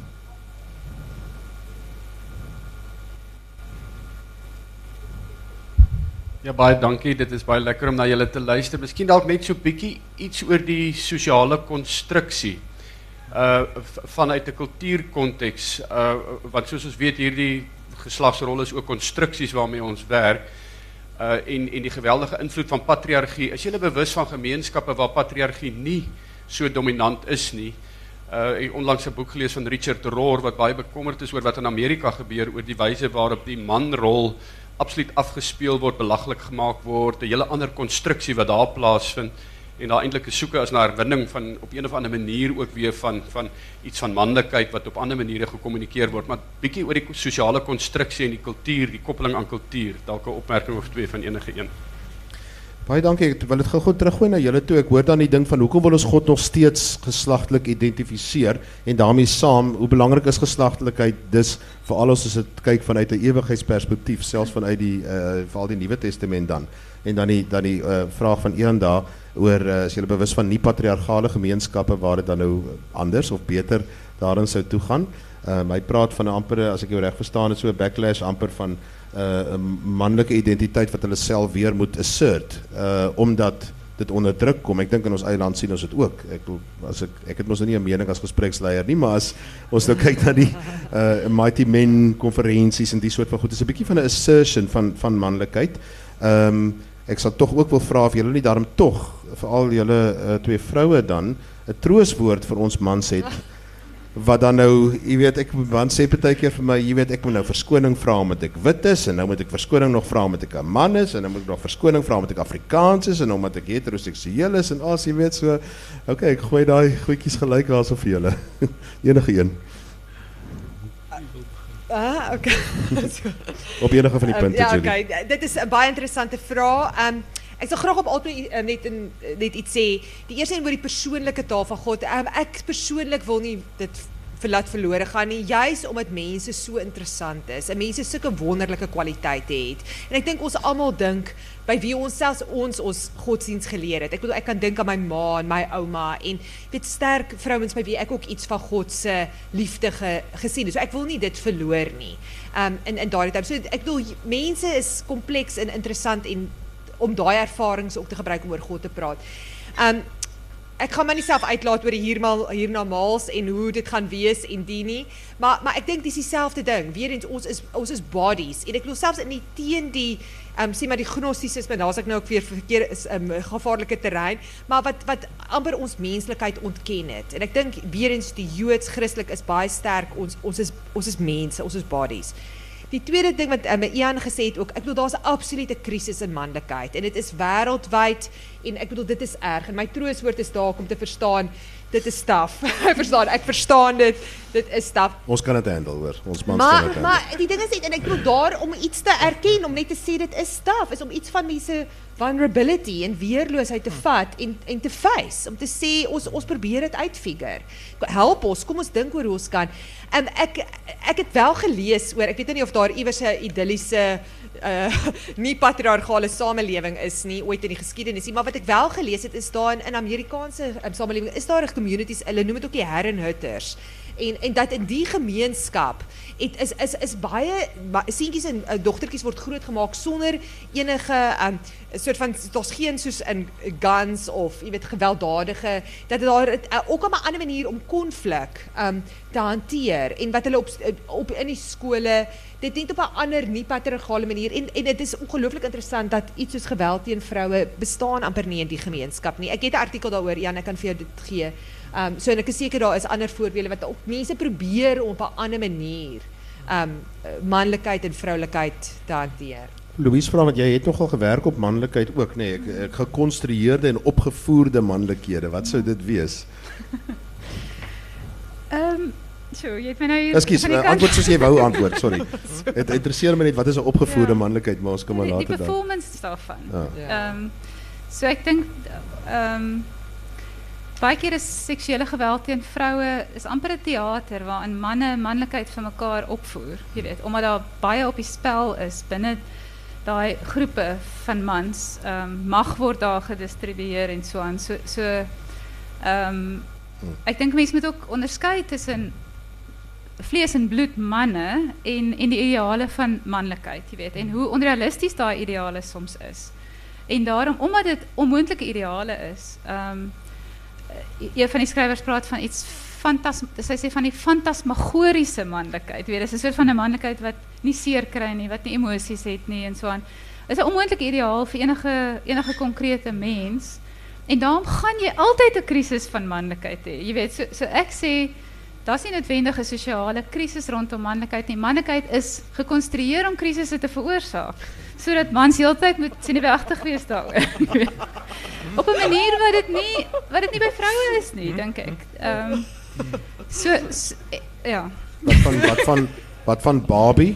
Speaker 7: Ja, baie dankie. Dit is baie lekker om na julle te luister. Miskien dalk net so bietjie iets oor die sosiale konstruksie vanuit 'n kultuurkonteks, want soos ons weet, hierdie geslagsrolle is ook konstruksies waarmee ons werk, en die geweldige invloed van patriargie. Is julle bewus van gemeenskappe waar patriargie nie so dominant is nie? Ek het onlangs 'n boek gelees van Richard Rohr wat baie bekommerd is oor wat in Amerika gebeur, oor die wyse waarop die manrol absoluut afgespeel word, belaglik gemaak word, 'n hele ander konstruksie wat daar plaasvind. en daar eintlik soeke as na herwinning van op een of ander manier ook weer van iets van manlikheid wat op ander maniere gekommunikeer word, maar bietjie oor die sosiale konstruksie en die kultuur, die koppeling aan kultuur, dalk 'n opmerking of twee van enige een.
Speaker 1: Baie dankie. Ek wil dit gou teruggooi na julle toe. Ek hoor dan die ding van hoekom wil ons God nog steeds geslagtelik identifiseer en daarmee saam, hoe belangrik is geslagtelikheid dus veral as ons dit kyk vanuit 'n ewigheidsperspektief, selfs vanuit die veral die Nuwe Testament dan. En dan die vraag van een daar oor as julle bewus van nie patriargale gemeenskappe waar dit dan nou anders of beter daarin sou toe gaan. Hy praat van 'n amper, as ek jou reg verstaan het, so 'n backlash amper van 'n manlike identiteit wat hulle self weer moet assert omdat dit onder druk kom. Ek dink in ons eie land sien ons dit ook. Ek het mos nou nie 'n mening as gespreksleier nie, maar as ons nou kyk na die Mighty Men konferensies en die soort van goed, is 'n bietjie van 'n assertion van manlikheid. Ek sal tog ook wil vra of julle nie daarom tog, veral julle twee vroue dan, 'n troostwoord vir ons mans het, wat dan nou, jy weet, man sê partykeer vir my, jy weet, ek moet nou verskoning vra omdat ek wit is, en nou moet ek verskoning nog vra omdat ek 'n man is, en nou moet ek nog verskoning vra omdat ek Afrikaans is, en omdat ek heteroseksueel is, en as jy weet so, okay, ek gooi daai goedjies gelyk daarso vir julle. Enige een.
Speaker 3: Okay.
Speaker 1: Op enige van die punte,
Speaker 3: ja,
Speaker 1: Julie.
Speaker 3: okay. Dit is 'n baie interessante vraag. Ek sal graag op altyd net iets sê. Die eerste een oor die persoonlike taal van God. Ek persoonlik wil nie dit laat verlore gaan nie, juis omdat mense so interessant is en mense sulke wonderlike kwaliteite het. En ek dink ons almal dink by wie ons selfs ons godsdiens geleer het. Ek bedoel, ek kan dink aan my ma en my ouma en weet sterk vrouens by wie ek ook iets van God se liefde gesien het. So ek wil nie dit verloor nie. In daardie tyd. So ek bedoel, mense is kompleks en interessant en om daai ervarings ook te gebruik om oor God te praat. Ek gaan my nie self uitlaat oor die hiernamaals en hoe dit gaan wees en die nie, maar ek dink dis dieselfde ding. Weereens ons is bodies en ek bedoel selfs in die teen die sê maar die gnostisisme, daar's ek nou ook weer gevaarlike terrein, maar wat amper ons menslikheid ontken het. En ek dink weereens die Joods Christelik is baie sterk, ons is mense, ons is bodies. Die tweede ding wat Ian gesê het ook, ek bedoel daar's 'n absolute krisis in manlikheid en dit is wêreldwyd en ek bedoel dit is erg en my troostwoord is daar om te verstaan dit is staf. Ek verstaan dit is staf.
Speaker 1: Ons kan dit handle hoor. Ons mans kan dit handle.
Speaker 3: Maar die ding is net en ek bedoel daar om iets te erken, om net te sê dit is staf, is om iets van mense vulnerability en weerloosheid te vat en te face, om te sê ons probeer dit uitfigure. Help ons, kom ons dink oor hoe ons kan. Ek het wel gelees oor, ek weet nie of daar iewers 'n idilliese nie patriargale samelewing is nie ooit in die geskiedenis nie, maar wat ek wel gelees het is daar in Amerikaanse samelewing is daar communities, hulle noem dit ook die Herrenhutters. En dat in die gemeenskap is baie seentjies en dogtertjies word grootgemaak sonder enige soort van daar's geen soos in guns of jy weet gewelddadige dat daar ook op 'n ander manier om konflik te hanteer en wat hulle op in die skole dit net op 'n ander nie patriargale manier en dit is ongelooflik interessant dat iets soos geweld teen vroue bestaan amper nie in die gemeenskap nie. Ek het 'n artikel daaroor, Jan, ek kan vir jou dit gee. So en ek is seker daar is ander voorbeelde wat ook mense probeer om op 'n ander manier manlikheid en vroulikheid te hanteer.
Speaker 1: Louise vra want jy het nogal gewerk op manlikheid ook, nee, ek gekonstrueerde en opgevoerde manlikhede. Wat sou dit wees?
Speaker 2: So, jy het my nou hier
Speaker 1: Ekskuus, antwoord soos jy wou antwoord, sorry. Het interesseer my net wat is 'n opgevoerde manlikheid, maar ons kan maar later dan.
Speaker 2: Die performance daarvan.
Speaker 1: Ja.
Speaker 2: So ek dink baie keer is seksuele geweld teen vroue is amper 'n teater waarin manne manlikheid vir mekaar opvoer, jy weet, omdat daar baie op die spel is binne daai groepe van mans. Mag word daar gedistribueer en so aan. Ek dink mense moet ook onderskei tussen vlees en bloed manne en die ideale van manlikheid, jy weet, en hoe onrealisties daai ideale soms is. En daarom, omdat dit onmoontlike ideale is, een van die skrywers praat van iets sy sê van die fantasmagoriese manlikheid, weet, dis 'n soort van 'n manlikheid wat nie seer kry nie, wat nie emosies het nie en so aan. Is 'n onmoontlike ideaal vir enige konkrete mens. En daarom gaan jy altyd 'n krisis van manlikheid hê. Jy weet, so ek sê daar's nie noodwendig 'n sosiale krisis rondom manlikheid nie. Manlikheid is gekonstrueer om krisisse te veroorsaak. sodat mans heeltyd moet senuweeagtig wees daaroor. Op 'n manier wat dit nie by vroue is nie, dink ek. Ja.
Speaker 1: Wat van Barbie?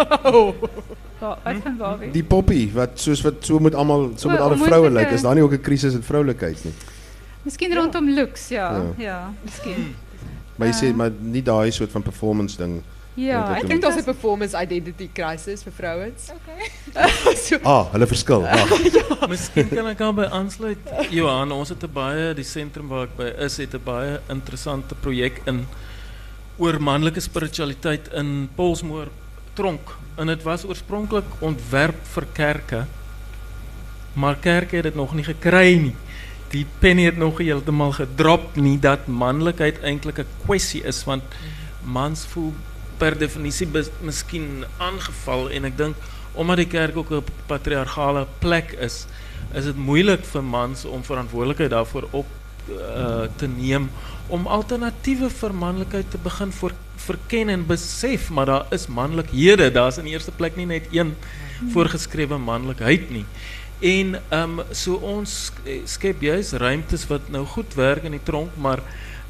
Speaker 2: Wat van Barbie?
Speaker 1: Die poppy wat so met alle vroue lyk. Is daar nie ook 'n krisis in vroulikheid nie?
Speaker 2: Miskien rondom looks, ja, miskien.
Speaker 1: Maar jy sê maar nie daai soort van performance ding.
Speaker 2: Ja,
Speaker 3: Ek dink daar's 'n performance identity crisis vir vrouens.
Speaker 1: Hulle verskil.
Speaker 4: Miskien kan ek daarbey aansluit. Johan, ons het die sentrum waar ek by is, het 'n baie interessante projek oor manlike spiritualiteit in Polsmoor tronk. En dit was oorspronklik ontwerp vir kerke. Maar kerke het dit nog nie gekry nie. Die penny het nog heeltemal gedrop nie dat manlikheid eintlik 'n kwessie is, want mans voel per definisie miskien aangeval, en ek dink omdat die kerk ook 'n patriargale plek is dit moeilik vir mans om verantwoordelikheid daarvoor op te neem om alternatiewe vir manlikheid te begin verken en besef, maar daar is manlikhede, daar is in die eerste plek nie net een voorgeskrewe manlikheid nie. En so ons skep juist ruimtes wat nou goed werk in die tronk, maar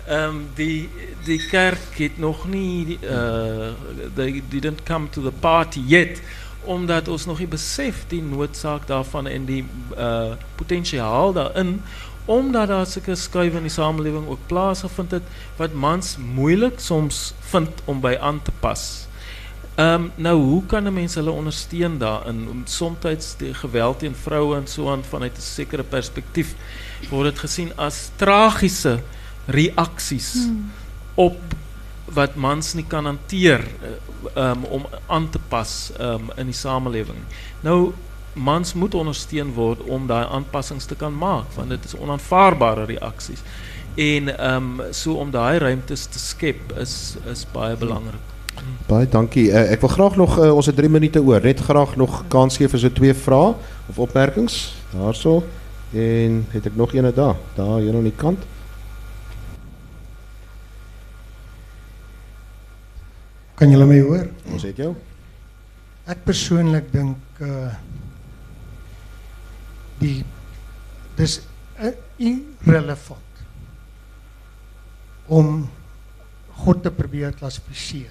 Speaker 4: die kerk het nog nie they didn't come to the party yet, omdat ons nog nie besef die noodsaak daarvan en die potensiaal daarin, omdat daar sulke skuiwe in die samelewing ook plaasgevind het wat mans moeilik soms vind om by aan te pas. Nou, hoe kan 'n mens hulle ondersteun daarin? Soms die geweld teen vroue en so aan vanuit 'n sekere perspektief word dit gesien as tragiese reaksies op wat mans nie kan hanteer om aan te pas in die samelewing. Nou, mans moet ondersteun word om daai aanpassings te kan maak, want dit is onaanvaarbare reaksies. En so om daai ruimtes te skep is baie belangrik.
Speaker 1: Baie dankie. Ek wil graag nog ons het 3 minute oor. Net graag nog kans gee vir so 2 vrae of opmerkings. Daarso. En het ek nog eene daar hier aan die kant.
Speaker 8: Kan julle my hoor?
Speaker 1: Ons het jou.
Speaker 8: Ek persoonlik dink dis irrelevant om God te probeer klassifiseer.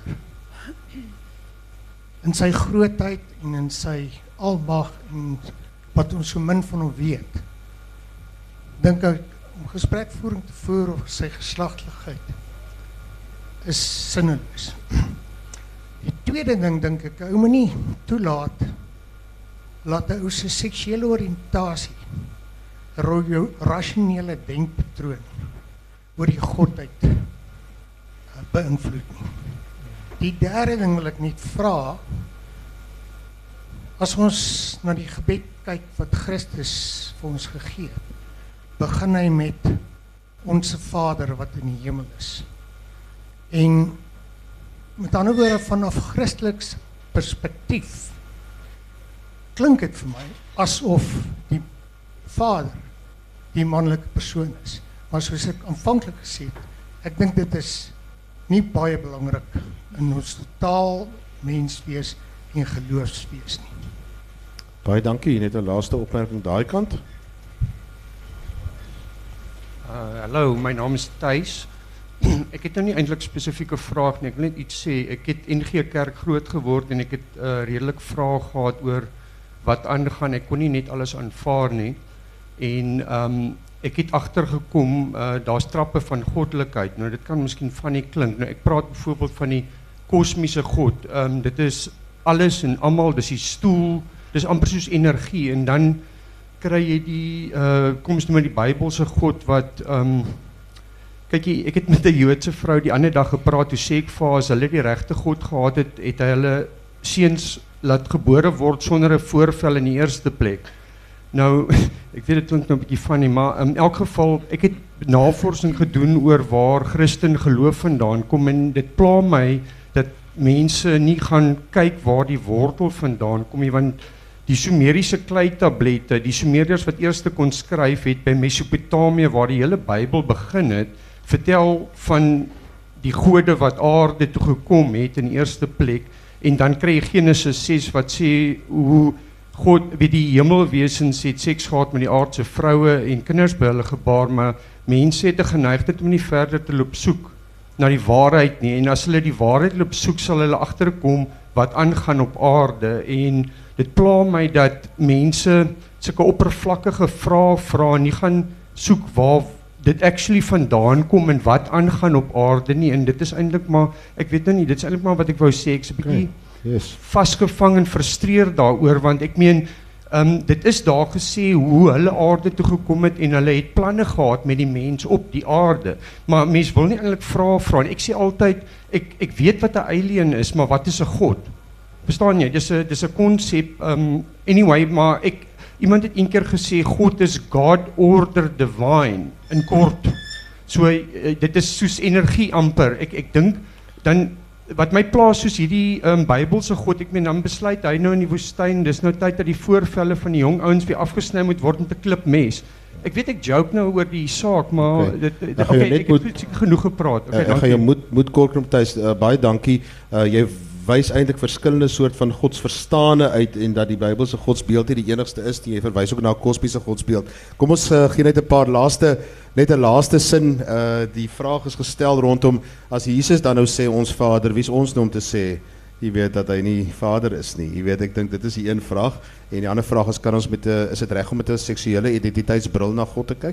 Speaker 8: In sy grootheid en in sy almag en wat ons so min van hom weet, dink ek om gesprekvoering te voer oor sy geslagtigheid is sinneloos. Die tweede ding dink ek, ou moet nie toelaat laat 'n ou se seksuele oriëntasie jou rasionele denkpatroon oor die godheid beïnvloed nie. Die derde ding wil ek net vra, as ons na die gebed kyk wat Christus vir ons gegee het, begin hy met Onse Vader wat in die hemel is. En met ander woorde, vanaf Christeliks perspektief klink dit vir my asof die Vader die manlike persoon is. Maar soos ek aanvanklik gesê het, ek dink dit is nie baie belangrik in ons totaal menswees en geloofswees nie.
Speaker 1: Baie dankie. Net 'n laaste opmerking daai kant.
Speaker 7: Hallo, my naam is Thys. Ek het nou nie eintlik spesifieke vraag nie. Ek wil net iets sê. Ek het NG Kerk groot geword en ek het redelik vrae gehad oor wat aangaan. Ek kon nie net alles aanvaar nie. En ek het agtergekom daar's trappe van goddelikheid. Nou dit kan miskien funny klink. Nou ek praat byvoorbeeld van die kosmiese God. Dit is alles en almal, dis die stoel, dis amper soos energie, en dan kry jy die kom ons noem maar die Bybelse God wat kyk jy, ek het met 'n Joodse vrou die ander dag gepraat, toe sê ek vir haar as hulle die regte God gehad het, het hy hulle seuns laat gebore word sonder 'n voorvel in die eerste plek. Nou, ek weet dit klink nou 'n bietjie funny, maar in elk geval, ek het navorsing gedoen oor waar Christen geloof vandaan kom, en dit pla my dat mense nie gaan kyk waar die wortel vandaan kom nie, want die Sumeriese kleitablette, die Sumeriërs wat eers kon skryf het by Mesopotamië waar die hele Bybel begin het, vertel van die gode wat aarde toe gekom het in die eerste plek, en dan kry jy Genesis 6 wat sê hoe
Speaker 9: God, weet die hemelwesens het seks gehad met die aardse vroue en kinders by hulle gebaar, maar mense het 'n geneigtheid om nie verder te loop soek na die waarheid nie. En as hulle die waarheid loop soek, sal hulle agterkom wat aangaan op aarde. En dit pla my dat mense sulke oppervlakkige vrae vra en nie gaan soek waar dit actually vandaan kom en wat aangaan op aarde nie. En dit is eintlik maar, ek weet nou nie, dit is eintlik maar wat ek wou sê, ek's 'n bietjie vasgevang en frustreerd daaroor, want ek meen, dit is daar gesê hoe hulle aarde toe gekom het en hulle het planne gehad met die mens op die aarde. Maar mense wil nie eintlik vra nie. Ek sê altyd, ek weet wat 'n alien is, maar wat is 'n God? Verstaan jy? Dis 'n konsep. Anyway, maar iemand het een keer gesê God is God order divine in kort. So dit is soos energie amper. Ek dink dan wat my plaas soos hierdie Bybelse God, ek meen dan besluit hy nou in die woestyn, dis nou tyd dat die voorvelle van die jong ouens weer afgesny moet word met 'n klipmes. Ek weet ek joke nou oor die saak, maar ek het genoeg gepraat.
Speaker 1: Ek gaan jou moet kortknop tuis. Baie dankie. Jy wys eintlik verskillende soort van godsverstane uit en dat die Bybelse godsbeeld nie die enigste is nie. Jy verwys ook na 'n kosmiese godsbeeld. Kom ons gee net 'n paar net 'n laaste sin. Die vraag is gestel rondom as Jesus dan nou sê ons Vader, wie is ons nou om te sê, jy weet dat hy nie Vader is nie. Jy weet, ek dink dit is die een vraag en die ander vraag is kan ons is dit reg om met 'n seksuele identiteitsbril na God te kyk?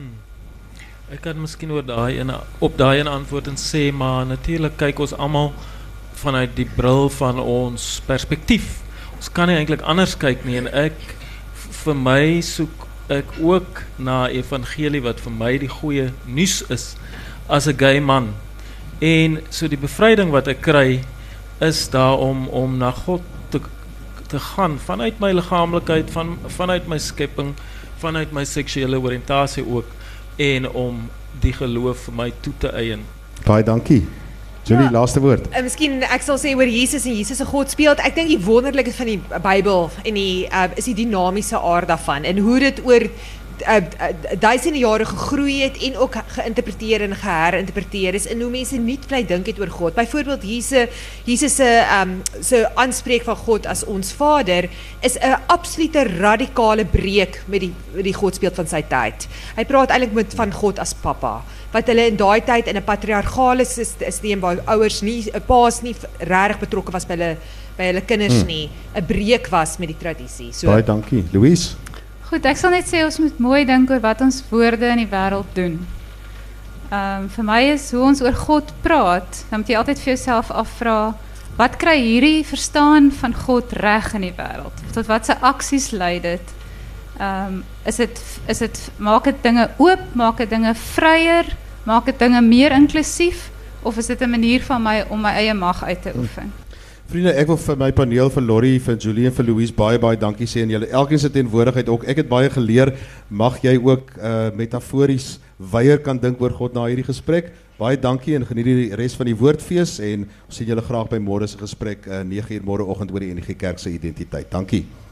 Speaker 4: Ek kan miskien op daai een antwoord en sê, maar natuurlik kyk ons almal vanuit die bril van ons perspektief. Ons kan nie eintlik anders kyk nie en vir my soek ek ook na evangelie wat vir my die goeie nuus is as 'n gay man. En so die bevryding wat ek kry is daar om na God te gaan vanuit my liggaamlikheid, vanuit my skepping, vanuit my seksuele oriëntasie ook en om die geloof vir my toe te eien.
Speaker 1: Baie dankie. Julie, laaste woord.
Speaker 3: Miskien ek sal sê oor Jesus en Jesus se godsbeeld. Ek dink die wonderlike van die Bybel en is die dinamiese aard daarvan en hoe dit oor duisende jare gegroei het en ook geïnterpreteer en geherinterpreteer is en hoe mense nie bly dink het oor God. Byvoorbeeld Jesus se aanspreek van God as ons Vader is 'n absolute radikale breek met die godsbeeld van sy tyd. Hy praat eintlik van God as Papa. Wat hulle in daai tyd in 'n patriargale sisteem waar ouers nie, paas nie regtig betrokke was by hulle kinders nie, 'n breek was met die tradisie. So
Speaker 1: baie dankie. Louise.
Speaker 2: Goed, ek sal net sê ons moet mooi dink oor wat ons woorde in die wêreld doen. Vir my is hoe ons oor God praat, dan moet jy altyd vir jouself afvra, wat kry hierdie verstaan van God reg in die wêreld? Tot wat se aksies lei dit? Maak dit dinge oop, maak dit dinge vryer, maak dit dinge meer inklusief, of is dit 'n manier van my om my eie mag uit te oefen?
Speaker 1: Vriende, ek wil vir my paneel, vir Lorrie, vir Julie en vir Louise baie dankie sê en julle elkeen se teenwoordigheid ook. Ek het baie geleer. Mag jy ook metafories weier kan dink oor God na hierdie gesprek. Baie dankie en geniet die res van die woordfees en ons sien julle graag by môre se gesprek 9:00 môreoggend oor die NG Kerk se identiteit. Dankie.